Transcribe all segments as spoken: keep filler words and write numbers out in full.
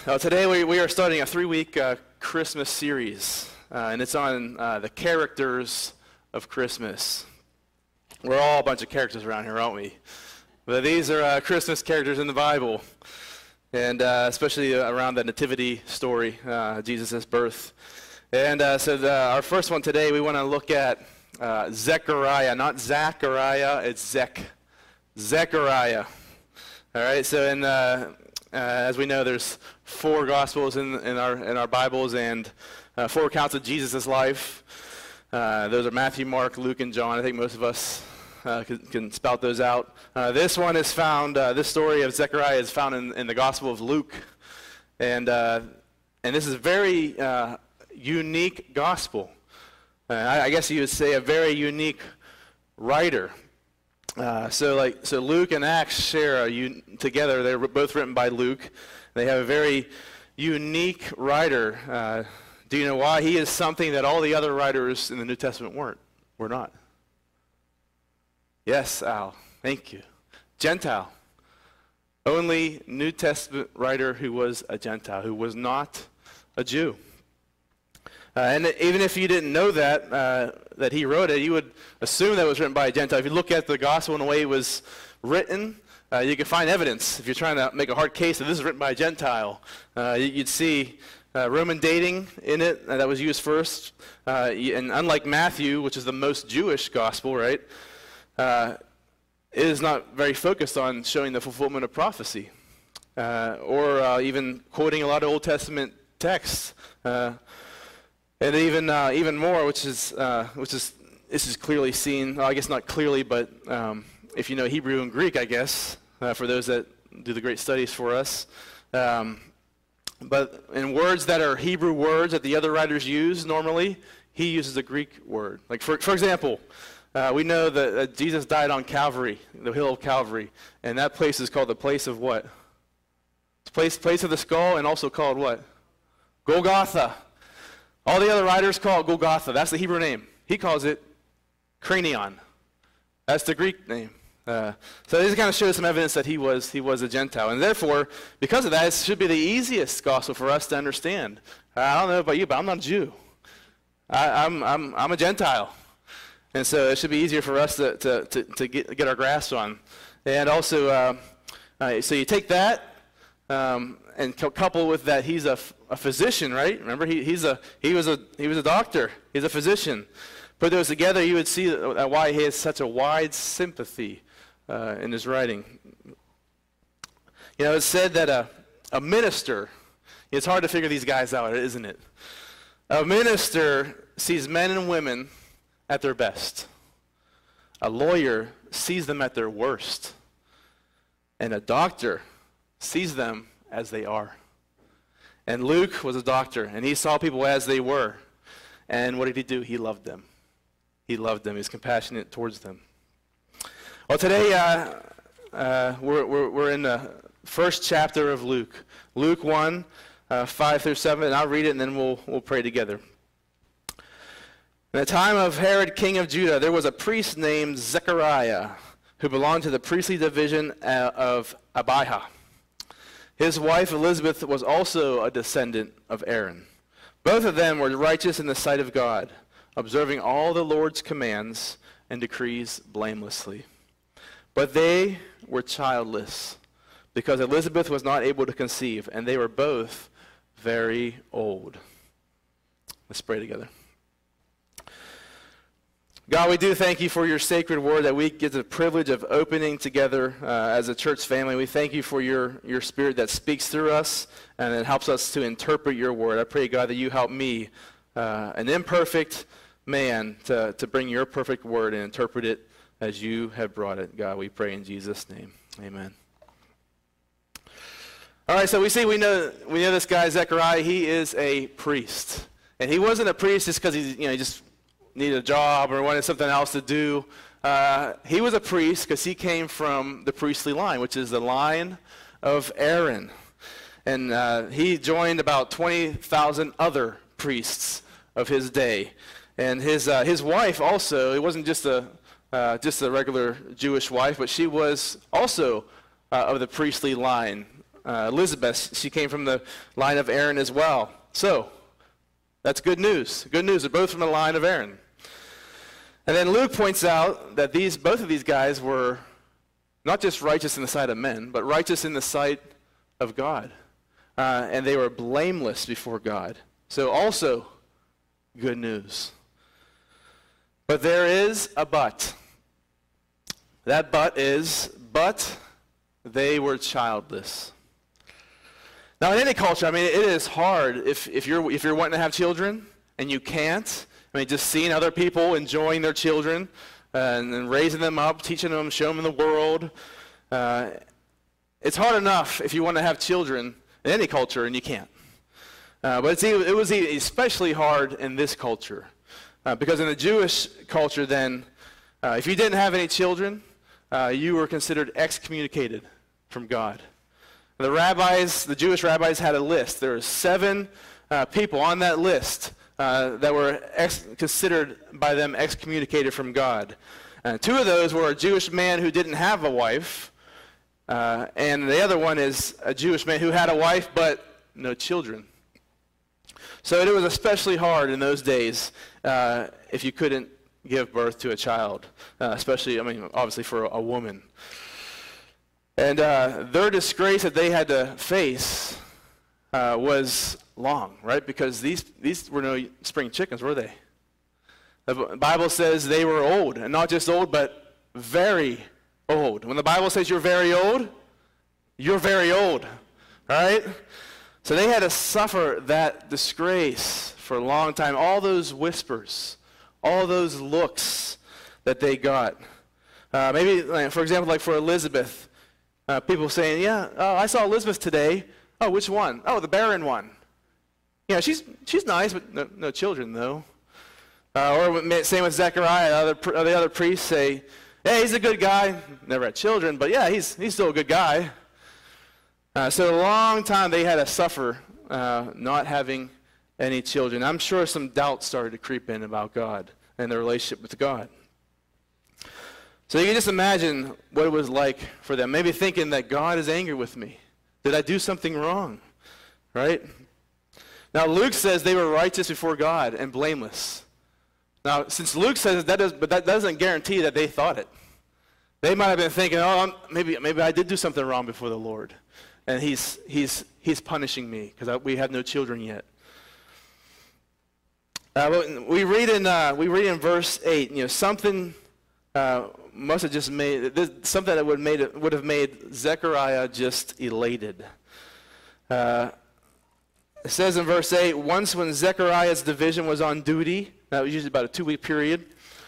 Uh, today we, we are starting a three-week uh, Christmas series, uh, and it's on uh, the characters of Christmas. We're all a bunch of characters around here, aren't we? But these are uh, Christmas characters in the Bible, and uh, especially around the nativity story, uh, Jesus' birth. And uh, so the, our first one today, we want to look at uh, Zechariah, not Zachariah, it's Zech, Zechariah. All right, so in uh, Uh, as we know, there's four Gospels in, in our in our Bibles and uh, four accounts of Jesus' life. Uh, those are Matthew, Mark, Luke, and John. I think most of us uh, can, can spout those out. Uh, this one is found, uh, this story of Zechariah is found in, in the Gospel of Luke. And uh, and this is a very uh, unique Gospel. Uh, I, I guess you would say a very unique writer. Uh, so like so Luke and Acts share a un- together. They're both written by Luke. They have a very unique writer. Uh, do you know why? He is something that all the other writers in the New Testament weren't. Were not. Yes, Al. Thank you. Gentile. Only New Testament writer who was a Gentile, who was not a Jew. Uh, and even if you didn't know that, uh, that he wrote it, you would assume that it was written by a Gentile. If you look at the gospel and the way it was written, uh, you can find evidence. If you're trying to make a hard case that this is written by a Gentile, uh, you'd see uh, Roman dating in it. Uh, that was used first. Uh, and unlike Matthew, which is the most Jewish gospel, right, uh, it is not very focused on showing the fulfillment of prophecy uh, or uh, even quoting a lot of Old Testament texts. Uh, And even uh, even more, which is uh, which is this is clearly seen. Well, I guess not clearly, but um, if you know Hebrew and Greek, I guess uh, for those that do the great studies for us. Um, but in words that are Hebrew words that the other writers use normally, he uses a Greek word. Like for for example, uh, we know that, that Jesus died on Calvary, the hill of Calvary, and that place is called the place of what? It's place place of the skull, and also called what? Golgotha. All the other writers call it Golgotha. That's the Hebrew name. He calls it Cranion. That's the Greek name. Uh, so this kind of shows some evidence that he was he was a Gentile. And therefore, because of that, it should be the easiest gospel for us to understand. I don't know about you, but I'm not a Jew. I, I'm, I'm, I'm a Gentile. And so it should be easier for us to, to, to, to get, get our grasp on. And also, uh, uh, so you take that, um, and couple with that, he's a, a physician, right? Remember, he, he's a he was a he was a doctor. He's a physician. Put those together, you would see that why he has such a wide sympathy uh, in his writing. You know, it's said that a a minister. It's hard to figure these guys out, isn't it? A minister sees men and women at their best. A lawyer sees them at their worst, and a doctor sees them as they are. And Luke was a doctor, and he saw people as they were. And what did he do? He loved them. He loved them. He was compassionate towards them. Well, today uh, uh, we're, we're, we're in the first chapter of Luke. Luke one, uh, five through seven, and I'll read it, and then we'll, we'll pray together. In the time of Herod, king of Judah, there was a priest named Zechariah, who belonged to the priestly division uh, of Abijah. His wife Elizabeth was also a descendant of Aaron. Both of them were righteous in the sight of God, observing all the Lord's commands and decrees blamelessly. But they were childless, because Elizabeth was not able to conceive, and they were both very old. Let's pray together. God, we do thank you for your sacred word that we get the privilege of opening together uh, as a church family. We thank you for your, your spirit that speaks through us and it helps us to interpret your word. I pray, God, that you help me, uh, an imperfect man, to, to bring your perfect word and interpret it as you have brought it. God, we pray in Jesus' name. Amen. All right, so we see, we know, we know this guy, Zechariah. He is a priest. And he wasn't a priest just because he's, you know, he just needed a job or wanted something else to do. Uh, he was a priest because he came from the priestly line, which is the line of Aaron. And uh, he joined about twenty thousand other priests of his day. And his uh, his wife also, it wasn't just a uh, just a regular Jewish wife, but she was also uh, of the priestly line Uh, Elizabeth, she came from the line of Aaron as well. So, that's good news. Good news. They're both from the line of Aaron. And then Luke points out that these, both of these guys were not just righteous in the sight of men, but righteous in the sight of God. Uh, and they were blameless before God. So also, good news. But there is a but. That but is, but they were childless. Now, in any culture, I mean, it is hard if, if you're if you're wanting to have children and you can't. I mean, just seeing other people enjoying their children uh, and, and raising them up, teaching them, showing them the world. Uh, it's hard enough if you want to have children in any culture and you can't. Uh, but it's, it was especially hard in this culture. Uh, because in the Jewish culture then, uh, if you didn't have any children, uh, you were considered excommunicated from God. The rabbis, the Jewish rabbis had a list. There were seven uh, people on that list uh, that were ex- considered by them excommunicated from God. Uh, two of those were a Jewish man who didn't have a wife, uh, and the other one is a Jewish man who had a wife but no children. So it was especially hard in those days uh, if you couldn't give birth to a child, uh, especially, I mean, obviously for a, a woman. And uh, their disgrace that they had to face uh, was long, right? Because these, these were no spring chickens, were they? The Bible says they were old, and not just old, but very old. When the Bible says you're very old, you're very old, right? So they had to suffer that disgrace for a long time. All those whispers, all those looks that they got. Uh, maybe, like, for example, like for Elizabeth, uh, people saying, yeah, oh, I saw Elizabeth today. Oh, which one? Oh, the barren one. Yeah, she's she's nice, but no, no children, though. Uh, or same with Zechariah. The other, the other priests say, hey, he's a good guy. Never had children, but yeah, he's he's still a good guy. Uh, so a long time they had to suffer uh, not having any children. I'm sure some doubt started to creep in about God and their relationship with God. So you can just imagine what it was like for them. Maybe thinking that God is angry with me. Did I do something wrong? Right? Now Luke says they were righteous before God and blameless. Now, since Luke says that, does, but that doesn't guarantee that they thought it. They might have been thinking, oh, I'm, maybe maybe I did do something wrong before the Lord, and He's He's He's punishing me because we have no children yet. Uh, we read in uh, we read in verse eight, you know, something uh, must have just made this, something that would made it, would have made Zechariah just elated. Uh, it says in verse eight, once when Zechariah's division was on duty, that was usually about a two-week period,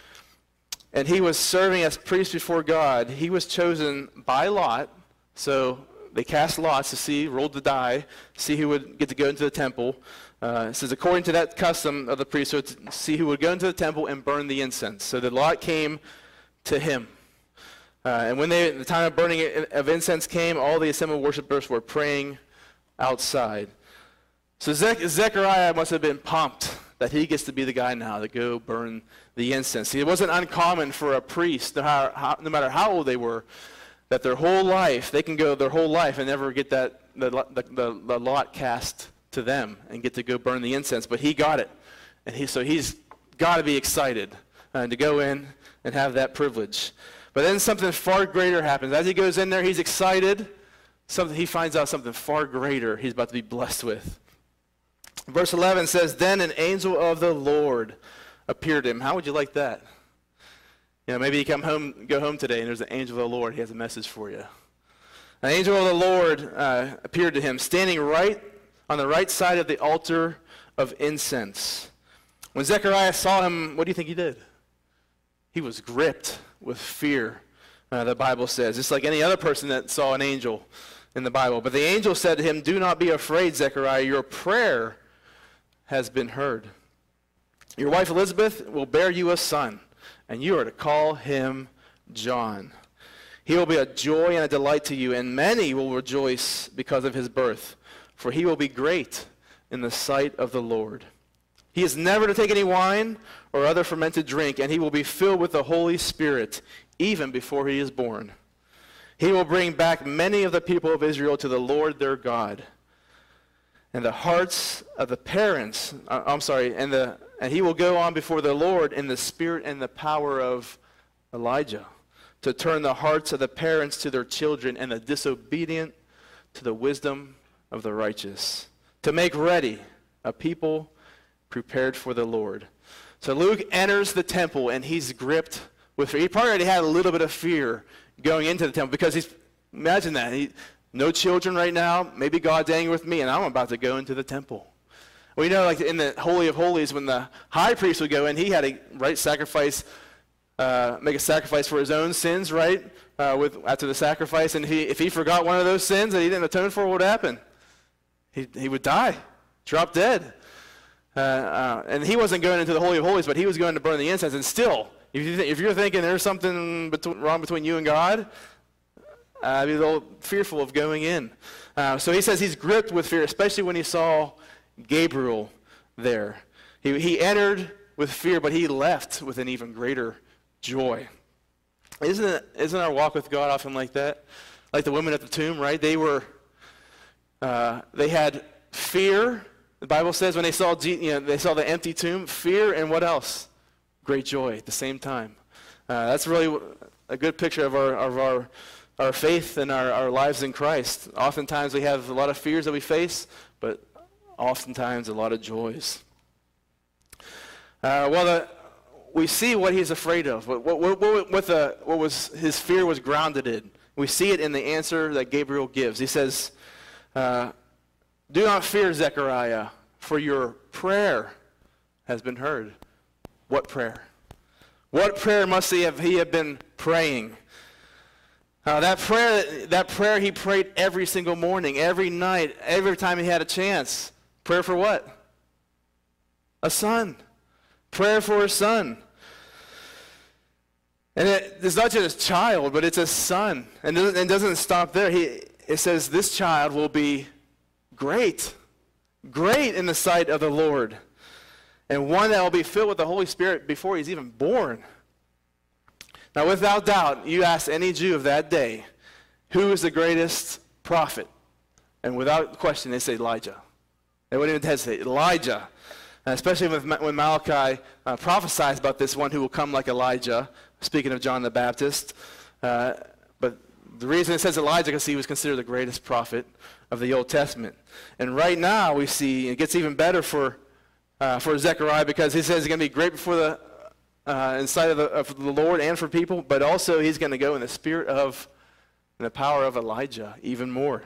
and he was serving as priest before God, he was chosen by lot. So they cast lots to see, rolled the die, see who would get to go into the temple. Uh, it says, according to that custom of the priesthood, to see who would go into the temple and burn the incense. So the lot came to him. Uh, and when they, the time of burning of incense came, all the assembled worshipers were praying outside. So Zech- Zechariah must have been pumped that he gets to be the guy now to go burn the incense. See, it wasn't uncommon for a priest, no, how, how, no matter how old they were, that their whole life, they can go their whole life and never get that the, the, the, the lot cast to them and get to go burn the incense. But he got it. And he, so he's got to be excited uh, to go in and have that privilege. But then something far greater happens. As he goes in there, he's excited. Something, he finds out something far greater he's about to be blessed with. Verse eleven says, then an angel of the Lord appeared to him. How would you like that? You know, maybe you come home, go home today, and there's an angel of the Lord. He has a message for you. An angel of the Lord uh, appeared to him, standing right on the right side of the altar of incense. When Zechariah saw him, what do you think he did? He was gripped with fear, uh, the Bible says. Just like any other person that saw an angel in the Bible. But the angel said to him, do not be afraid, Zechariah. Your prayer has been heard. Your wife Elizabeth will bear you a son, and you are to call him John. He will be a joy and a delight to you, and many will rejoice because of his birth, for he will be great in the sight of the Lord. He is never to take any wine or other fermented drink, and he will be filled with the Holy Spirit even before he is born. He will bring back many of the people of Israel to the Lord their God. And the hearts of the parents, uh, I'm sorry, and the and he will go on before the Lord in the spirit and the power of Elijah, to turn the hearts of the parents to their children and the disobedient to the wisdom of the righteous, to make ready a people prepared for the Lord. So Luke enters the temple, and he's gripped with fear. He probably already had a little bit of fear going into the temple, because he's, imagine that, he, no children right now, maybe God's angry with me, and I'm about to go into the temple. We know, like in the Holy of Holies, when the high priest would go in, he had to, right, sacrifice, uh, make a sacrifice for his own sins, right, uh, with after the sacrifice, and if he, if he forgot one of those sins that he didn't atone for, what would happen? He, he would die, drop dead. Uh, uh, and he wasn't going into the Holy of Holies, but he was going to burn the incense, and still, If, you th- if you're thinking there's something between, wrong between you and God, uh, be a little fearful of going in. Uh, so he says he's gripped with fear, especially when he saw Gabriel there. He, he entered with fear, but he left with an even greater joy. Isn't it, isn't our walk with God often like that? Like the women at the tomb, right? They were, uh, they had fear. The Bible says when they saw, you know, they saw the empty tomb, fear, and what else? Great joy at the same time. Uh, that's really a good picture of our of our our faith and our, our lives in Christ. Oftentimes we have a lot of fears that we face, but oftentimes a lot of joys. Uh, well, the, we see what he's afraid of. What what what, what, the, what was his fear was grounded in. We see it in the answer that Gabriel gives. He says, uh, "Do not fear, Zechariah, for your prayer has been heard." What prayer? What prayer must he have, he have been praying? Uh, that prayer, that prayer he prayed every single morning, every night, every time he had a chance. Prayer for what? A son. Prayer for a son. And it, it's not just a child, but it's a son. And it doesn't, it doesn't stop there. He, it says this child will be great. Great in the sight of the Lord. And one that will be filled with the Holy Spirit before he's even born. Now, without doubt, you ask any Jew of that day, who is the greatest prophet? And without question, they say Elijah. They wouldn't even hesitate. Elijah. And especially when Malachi uh, prophesies about this one who will come like Elijah, speaking of John the Baptist. Uh, but the reason it says Elijah is because he was considered the greatest prophet of the Old Testament. And right now, we see, it gets even better for Uh, for Zechariah, because he says he's going to be great before the uh, in sight of the, of the Lord and for people, but also he's going to go in the spirit of, in the power of Elijah even more.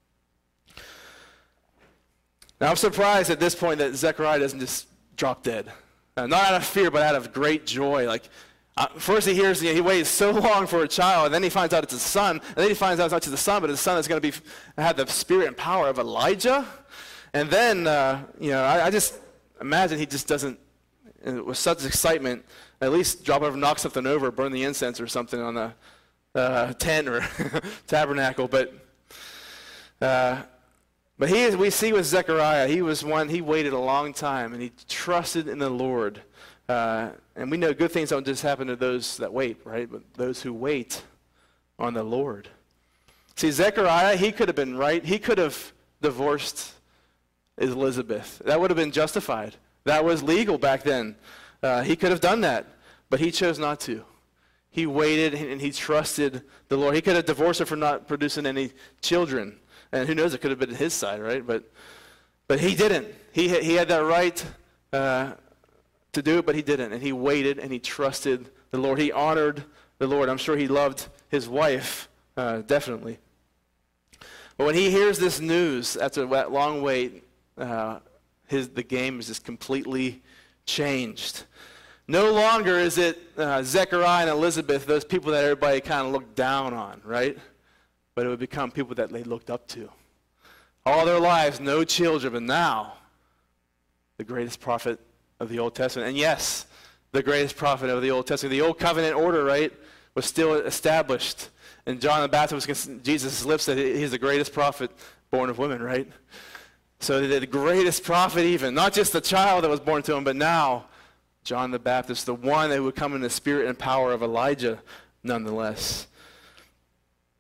Now I'm surprised at this point that Zechariah doesn't just drop dead, uh, not out of fear, but out of great joy. Like uh, first he hears, you know, he waits so long for a child, and then he finds out it's a son, and then he finds out it's not just a son, but it's a son that's going to be have the spirit and power of Elijah, and then uh, you know I, I just. Imagine he just doesn't, with such excitement, at least drop over, knock something over, burn the incense or something on the uh, tent or tabernacle. But uh, but he is, we see with Zechariah, he was one, he waited a long time, and he trusted in the Lord. Uh, and we know good things don't just happen to those that wait, right? But those who wait on the Lord. See, Zechariah, he could have been right. He could have divorced Elizabeth. That would have been justified. That was legal back then. Uh, he could have done that, but he chose not to. He waited and he trusted the Lord. He could have divorced her for not producing any children, and who knows, it could have been his side, right? But but he didn't. He he had that right uh, to do it, but he didn't, and he waited and he trusted the Lord. He honored the Lord. I'm sure he loved his wife, uh, definitely. But when he hears this news after that long wait, Uh, his, the game is just completely changed. No longer is it uh, Zechariah and Elizabeth, those people that everybody kind of looked down on, right? But it would become people that they looked up to. All their lives, no children, but now, the greatest prophet of the Old Testament. And yes, the greatest prophet of the Old Testament. The Old Covenant order, right, was still established. And John the Baptist was Jesus' lips that he's the greatest prophet born of women, right? So the greatest prophet even, not just the child that was born to him, but now John the Baptist, the one that would come in the spirit and power of Elijah nonetheless.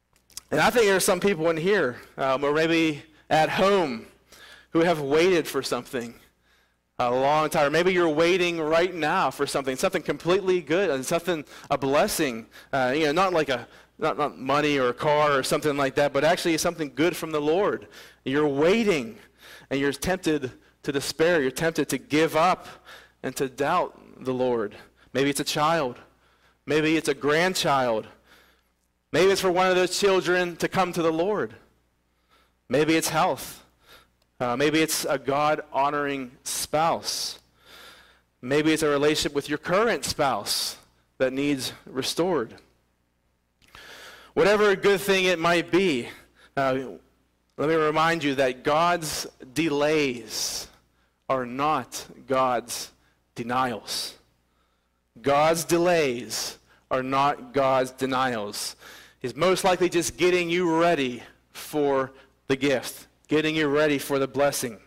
And I think there are some people in here, um, or maybe at home, who have waited for something a long time. Or maybe you're waiting right now for something, something completely good, and something, a blessing. Uh, you know, not like a, not, not money or a car or something like that, but actually something good from the Lord. You're waiting, and you're tempted to despair. You're tempted to give up and to doubt the Lord. Maybe it's a child. Maybe it's a grandchild. Maybe it's for one of those children to come to the Lord. Maybe it's health. Uh, maybe it's a God-honoring spouse. Maybe it's a relationship with your current spouse that needs restored. Whatever good thing it might be, uh, let me remind you that God's delays are not God's denials. God's delays are not God's denials. He's most likely just getting you ready for the gift, getting you ready for the blessing.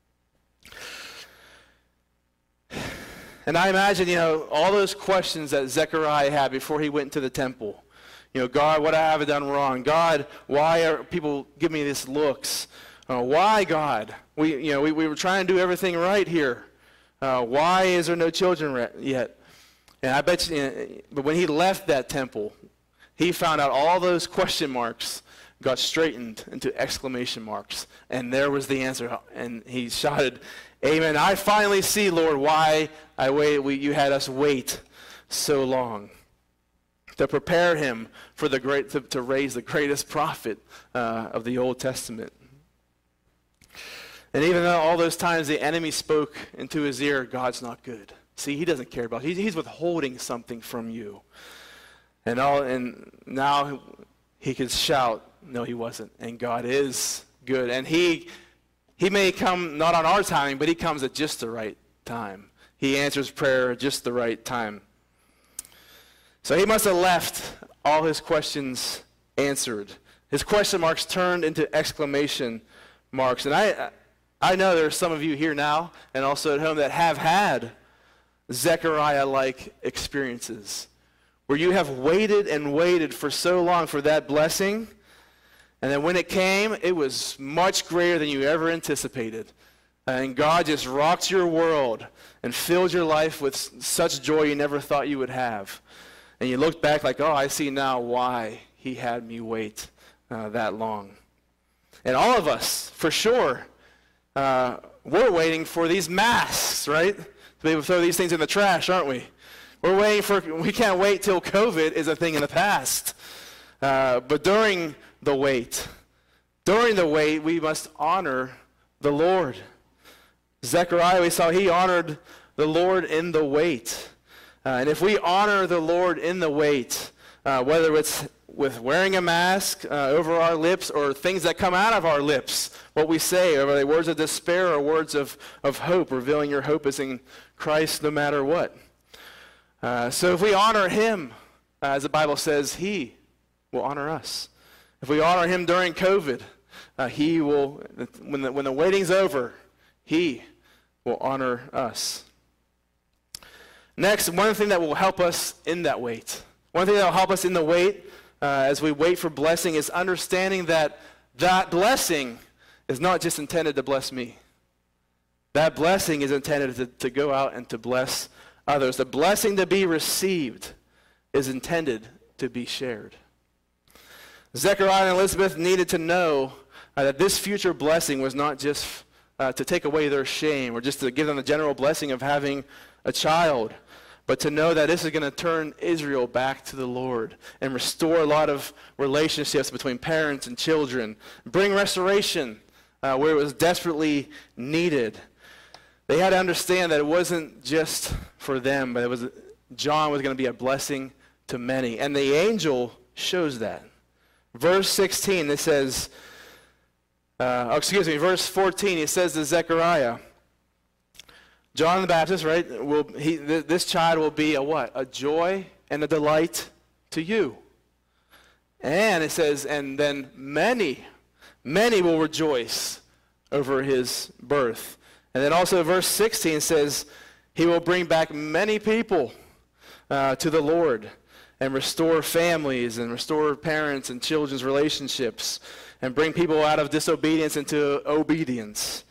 And I imagine, you know, all those questions that Zechariah had before he went to the temple. You know, God, what have I done wrong? God, why are people giving me these looks? Uh, why, God? We, you know, we, we were trying to do everything right here. Uh, why is there no children re- yet? And I bet you, you know, but when he left that temple, he found out all those question marks got straightened into exclamation marks. And there was the answer. And he shouted, "Amen. I finally see, Lord, why I wait, we, you had us wait so long." To prepare him for the great, to, to raise the greatest prophet uh, of the Old Testament. And even though all those times the enemy spoke into his ear, God's not good. See, he doesn't care about it. He's, he's withholding something from you. And all, and now he could shout, no, he wasn't. And God is good. And he, he may come not on our timing, but he comes at just the right time. He answers prayer at just the right time. So he must have left all his questions answered. His question marks turned into exclamation marks. And I, I know there are some of you here now and also at home that have had Zechariah-like experiences where you have waited and waited for so long for that blessing, and then when it came, it was much greater than you ever anticipated. And God just rocked your world and filled your life with such joy you never thought you would have. And you look back like, oh, I see now why he had me wait uh, that long. And all of us, for sure, uh, we're waiting for these masks, right? To be able to throw these things in the trash, aren't we? We're waiting for, we can't wait till COVID is a thing in the past. Uh, but during the wait, during the wait, we must honor the Lord. Zechariah, we saw he honored the Lord in the wait. Uh, and if we honor the Lord in the wait, uh, whether it's with wearing a mask uh, over our lips or things that come out of our lips, what we say, whether they words of despair or words of, of hope, revealing your hope is in Christ no matter what. Uh, so if we honor him, uh, as the Bible says, he will honor us. If we honor him during COVID, uh, he will, when the, when the waiting's over, he will honor us. Next, one thing that will help us in that wait, one thing that will help us in the wait uh, as we wait for blessing is understanding that that blessing is not just intended to bless me. That blessing is intended to, to go out and to bless others. The blessing to be received is intended to be shared. Zechariah and Elizabeth needed to know uh, that this future blessing was not just uh, to take away their shame or just to give them the general blessing of having a child, but to know that this is going to turn Israel back to the Lord and restore a lot of relationships between parents and children, bring restoration uh, where it was desperately needed. They had to understand that it wasn't just for them, but it was John was going to be a blessing to many. And the angel shows that. Verse sixteen, it says, uh, oh, excuse me, verse fourteen, it says to Zechariah, John the Baptist, right, will, he, th- this child will be a what? A joy and a delight to you. And it says, and then many, many will rejoice over his birth. And then also verse sixteen says, he will bring back many people uh, to the Lord. and restore families and restore parents and children's relationships and bring people out of disobedience into obedience.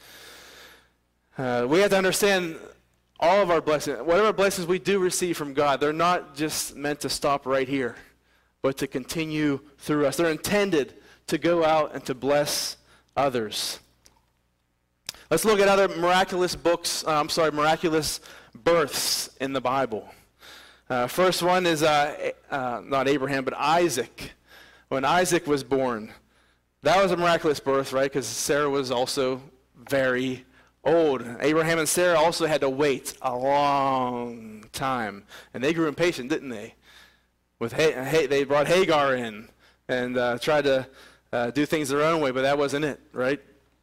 Uh, we have to understand all of our blessings, whatever blessings we do receive from God, they're not just meant to stop right here, but to continue through us. They're intended to go out and to bless others. Let's look at other miraculous books, uh, I'm sorry, miraculous births in the Bible. Uh, first one is uh, uh, not Abraham, but Isaac. When Isaac was born, that was a miraculous birth, right? Because Sarah was also very old. Abraham and Sarah also had to wait a long time. And they grew impatient, didn't they? With ha- ha- They brought Hagar in and uh, tried to uh, do things their own way, but that wasn't it, right?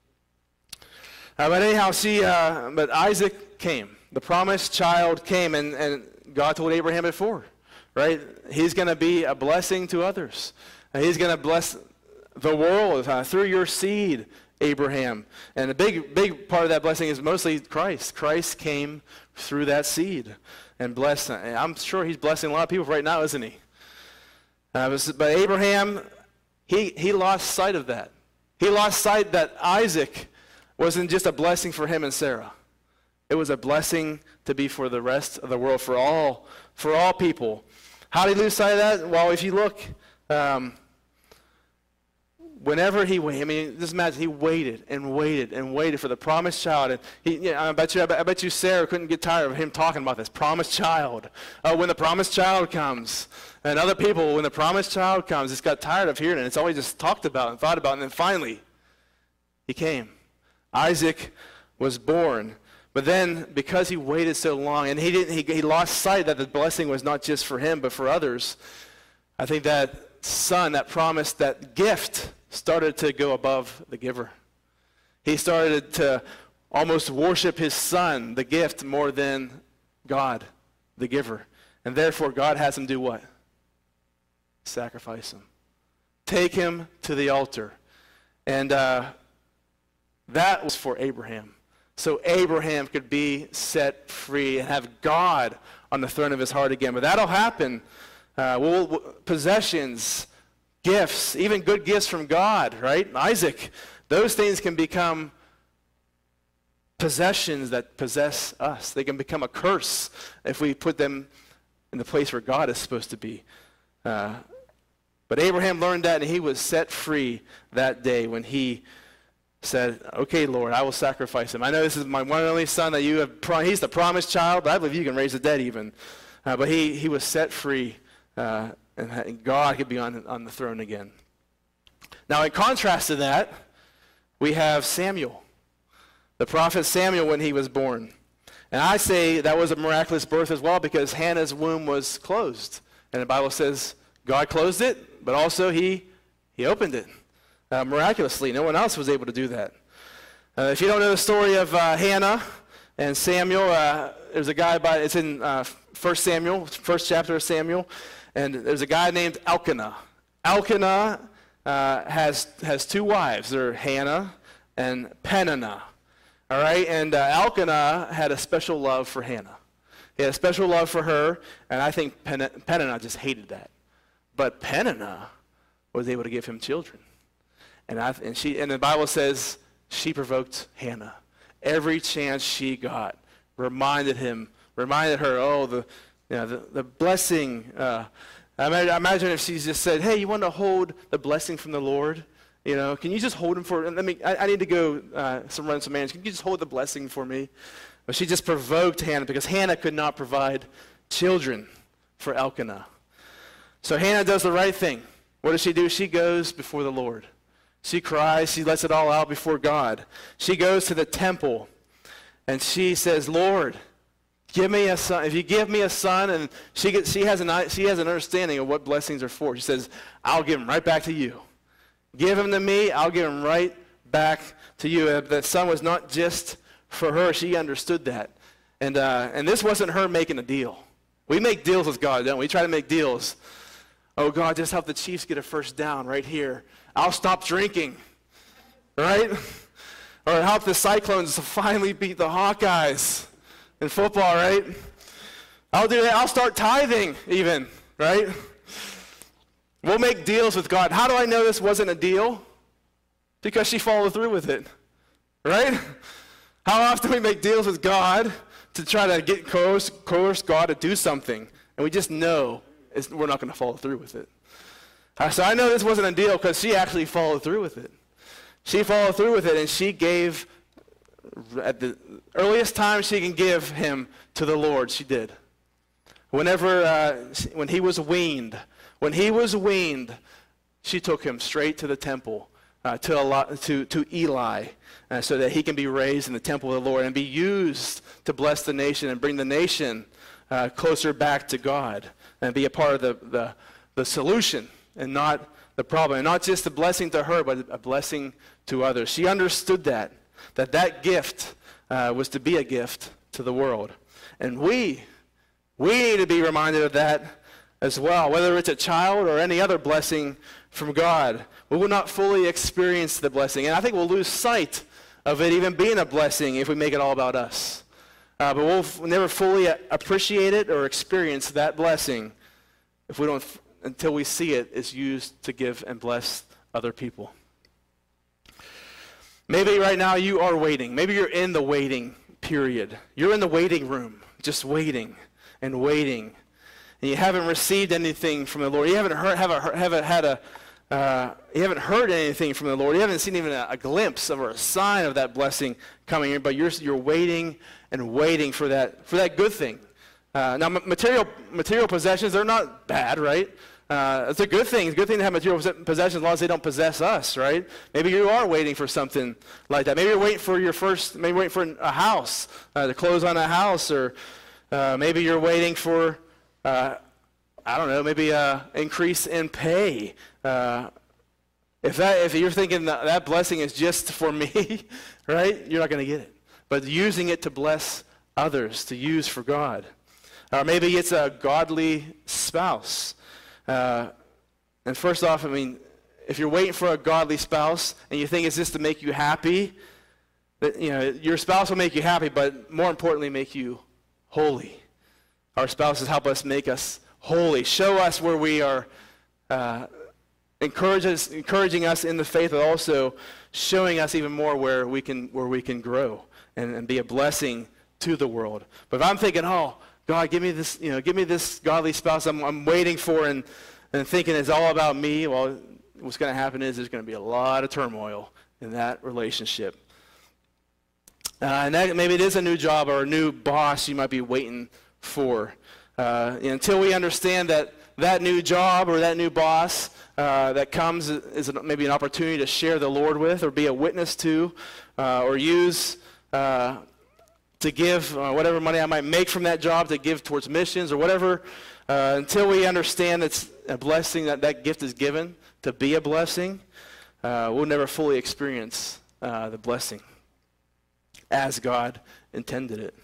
Uh, but anyhow, see, uh, but Isaac came. The promised child came, and, and God told Abraham before, right? He's going to be a blessing to others. And he's going to bless the world uh, through your seed, Abraham. And a big, big part of that blessing is mostly Christ. Christ came through that seed and blessed. And I'm sure he's blessing a lot of people right now, isn't he? Uh, but Abraham, he, he lost sight of that. He lost sight that Isaac wasn't just a blessing for him and Sarah. It was a blessing to be for the rest of the world, for all, for all people. How did he lose sight of that? Well, if you look, um, whenever he waited, I mean, just imagine he waited and waited and waited for the promised child. And he, you know, I bet you, I bet, I bet you, Sarah couldn't get tired of him talking about this promised child. Uh, when the promised child comes, and other people, when the promised child comes, just got tired of hearing it. It's always just talked about and thought about, and then finally, he came. Isaac was born. But then, because he waited so long, and he didn't, he, he lost sight that the blessing was not just for him, but for others, I think that son, that promise, that gift started to go above the giver. He started to almost worship his son, the gift, more than God, the giver. And therefore, God has him do what? Sacrifice him. Take him to the altar. And uh, that was for Abraham. So Abraham could be set free and have God on the throne of his heart again. But that'll happen. Uh, we'll, we'll, possessions, gifts, even good gifts from God, right? Isaac, those things can become possessions that possess us. They can become a curse if we put them in the place where God is supposed to be. Uh, but Abraham learned that, and he was set free that day when he said, okay, Lord, I will sacrifice him. I know this is my one and only son that you have, pro- he's the promised child, but I believe you can raise the dead even. Uh, but he, he was set free, uh, and, and God could be on, on the throne again. Now, in contrast to that, we have Samuel, the prophet Samuel when he was born. And I say that was a miraculous birth as well because Hannah's womb was closed. And the Bible says God closed it, but also he, he opened it. Uh, miraculously. No one else was able to do that. Uh, if you don't know the story of uh, Hannah and Samuel, uh, there's a guy by, it's in uh, First Samuel, first chapter of Samuel, and there's a guy named Elkanah. Elkanah uh, has, has two wives. They're Hannah and Peninnah. All right, and uh, Elkanah had a special love for Hannah. He had a special love for her, and I think Pen- Peninnah just hated that. But Peninnah was able to give him children. And, I, and, she, and the Bible says she provoked Hannah. Every chance she got reminded him, reminded her, oh, the, you know, the, the blessing. Uh, I, imagine, I imagine if she just said, hey, you want to hold the blessing from the Lord? You know, can you just hold him for, let me, I, I need to go uh, some run some errands. Can you just hold the blessing for me? But she just provoked Hannah because Hannah could not provide children for Elkanah. So Hannah does the right thing. What does she do? She goes before the Lord. She cries, she lets it all out before God. She goes to the temple and she says, Lord, give me a son. If you give me a son, and she gets, she has an she has an understanding of what blessings are for. She says, I'll give him right back to you. Give him to me, I'll give him right back to you. The son was not just for her. She understood that. And uh, and this wasn't her making a deal. We make deals with God, don't we? We try to make deals. Oh, God, just help the Chiefs get a first down right here. I'll stop drinking, right? Or help the Cyclones finally beat the Hawkeyes in football, right? I'll do that. I'll start tithing even, right? We'll make deals with God. How do I know this wasn't a deal? Because she followed through with it, right? How often we make deals with God to try to get coerce, coerce God to do something, and we just know it's, we're not going to follow through with it. Uh, so I know this wasn't a deal because she actually followed through with it. She followed through with it, and she gave, at the earliest time she can give him to the Lord, she did. Whenever, uh, when he was weaned, when he was weaned, she took him straight to the temple. Uh, to, Allah, to, to Eli, uh, so that he can be raised in the temple of the Lord and be used to bless the nation and bring the nation uh, closer back to God and be a part of the, the, the solution and not the problem. And not just a blessing to her, but a blessing to others. She understood that, that that gift uh, was to be a gift to the world. And we, we need to be reminded of that as well, whether it's a child or any other blessing from God. We will not fully experience the blessing. And I think we'll lose sight of it even being a blessing if we make it all about us. Uh, but we'll f- never fully appreciate it or experience that blessing if we don't, f- until we see it is used to give and bless other people. Maybe right now you are waiting. Maybe you're in the waiting period. You're in the waiting room, just waiting and waiting. And you haven't received anything from the Lord. You haven't heard, haven't, haven't had a, uh, you haven't heard anything from the Lord. You haven't seen even a, a glimpse of or a sign of that blessing coming in. But you're you're waiting and waiting for that for that good thing. Uh, now, material material possessions, they're not bad, right? Uh, it's a good thing. It's a good thing to have material possessions as long as they don't possess us, right? Maybe you are waiting for something like that. Maybe you're waiting for your first. Maybe you're waiting for a house, uh, to close on a house, or uh, maybe you're waiting for. Uh, I don't know, maybe an increase in pay. Uh, if that, if you're thinking that, that blessing is just for me, right, you're not going to get it. But using it to bless others, to use for God. Or maybe it's a godly spouse. Uh, and first off, I mean, if you're waiting for a godly spouse and you think it's just to make you happy, that, you know, your spouse will make you happy, but more importantly, make you holy. Our spouses help us make us holy, show us where we are, uh, encourage us, encouraging us in the faith, but also showing us even more where we can where we can grow and, and be a blessing to the world. But if I'm thinking, oh, God, give me this, you know, give me this godly spouse I'm, I'm waiting for, and and thinking it's all about me, well, what's going to happen is there's going to be a lot of turmoil in that relationship. Uh, and that, maybe it is a new job or a new boss you might be waiting for. Uh, until we understand that that new job or that new boss uh, that comes is, is maybe an opportunity to share the Lord with or be a witness to uh, or use uh, to give uh, whatever money I might make from that job to give towards missions or whatever, uh, until we understand it's a blessing that that gift is given to be a blessing, uh, we'll never fully experience uh, the blessing as God intended it.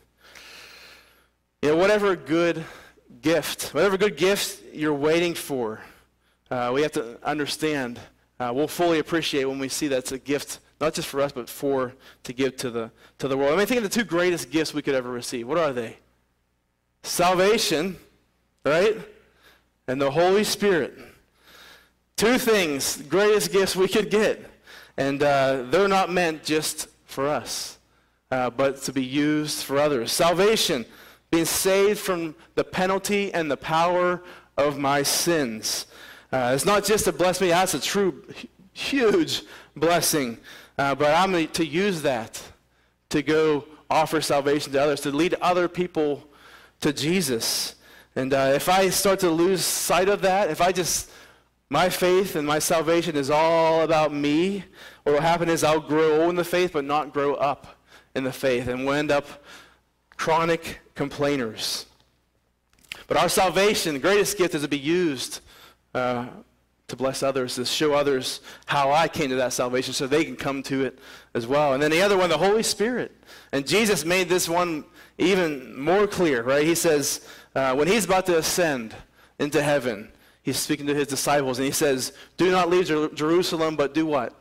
You know, whatever good gift, whatever good gift you're waiting for, uh, we have to understand, uh, we'll fully appreciate when we see that's a gift, not just for us, but for, to give to the to the world. I mean, think of the two greatest gifts we could ever receive. What are they? Salvation, right? And the Holy Spirit. Two things, greatest gifts we could get. And uh, they're not meant just for us, uh, but to be used for others. Salvation, being saved from the penalty and the power of my sins. Uh, it's not just a blessing, that's a true, huge blessing. Uh, but I'm to use that to go offer salvation to others, to lead other people to Jesus. And uh, if I start to lose sight of that, if I just, my faith and my salvation is all about me, what will happen is I'll grow old in the faith, but not grow up in the faith, and we'll end up chronic complainers. But our salvation, the greatest gift, is to be used uh, to bless others, to show others how I came to that salvation so they can come to it as well. And then the other one, the Holy Spirit. And Jesus made this one even more clear, right? He says, uh, when he's about to ascend into heaven, he's speaking to his disciples, and he says, do not leave Jer- Jerusalem, but do what?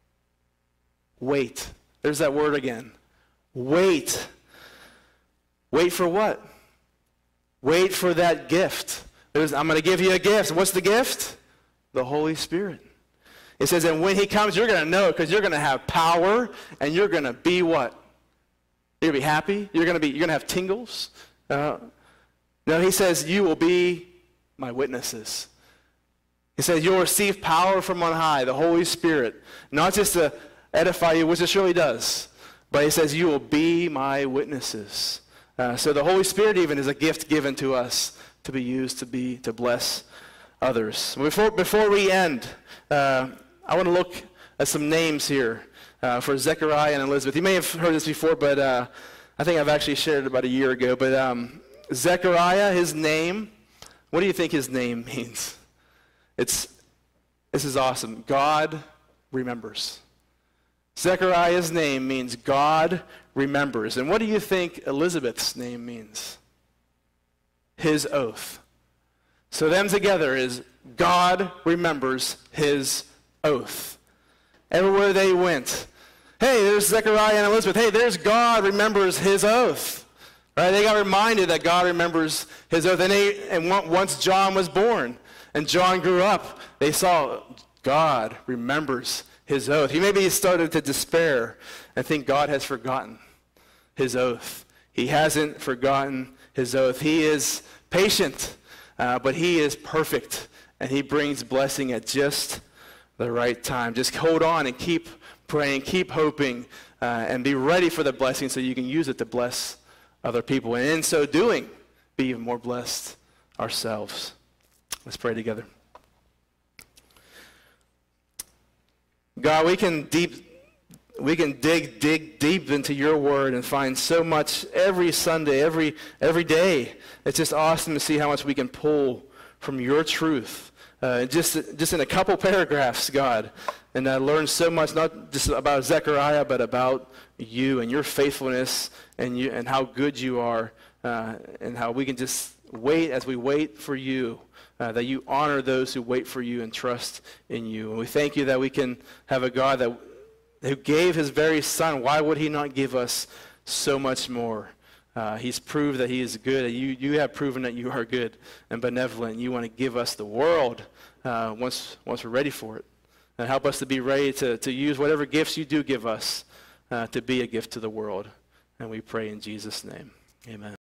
Wait. There's that word again. Wait. Wait for what? Wait for that gift. There's, I'm going to give you a gift. What's the gift? The Holy Spirit. It says, and when he comes, you're going to know because you're going to have power and you're going to be what? You're going to be happy. You're going to be, you're going to have tingles. Uh, no, he says, you will be my witnesses. He says, you'll receive power from on high, the Holy Spirit, not just to edify you, which it surely does, but he says, you will be my witnesses. Uh, so the Holy Spirit even is a gift given to us to be used to be, to bless others. Before, before we end, uh, I want to look at some names here uh, for Zechariah and Elizabeth. You may have heard this before, but uh, I think I've actually shared it about a year ago. But um, Zechariah, his name, what do you think his name means? It's, this is awesome. God remembers. Zechariah's name means God remembers. And what do you think Elizabeth's name means? His oath. So them together is God remembers his oath. Everywhere they went, hey, there's Zechariah and Elizabeth. Hey, there's God remembers his oath. Right? They got reminded that God remembers his oath. And, they, and once John was born and John grew up, they saw God remembers his oath. He maybe started to despair and think God has forgotten his oath. He hasn't forgotten his oath. He is patient, uh, but he is perfect, and he brings blessing at just the right time. Just hold on and keep praying, keep hoping, uh, and be ready for the blessing so you can use it to bless other people. And in so doing, be even more blessed ourselves. Let's pray together. God, we can deep, we can dig, dig deep into your word and find so much every Sunday, every every day. It's just awesome to see how much we can pull from your truth. Uh, just, just in a couple paragraphs, God. And I learned so much, not just about Zechariah, but about you and your faithfulness and, you, and how good you are, uh, and how we can just wait as we wait for you, uh, that you honor those who wait for you and trust in you. And we thank you that we can have a God that who gave his very son. Why would he not give us so much more? Uh, he's proved that he is good. You, you have proven that you are good and benevolent. You want to give us the world uh, once, once we're ready for it. And help us to be ready to, to use whatever gifts you do give us uh, to be a gift to the world. And we pray in Jesus' name. Amen.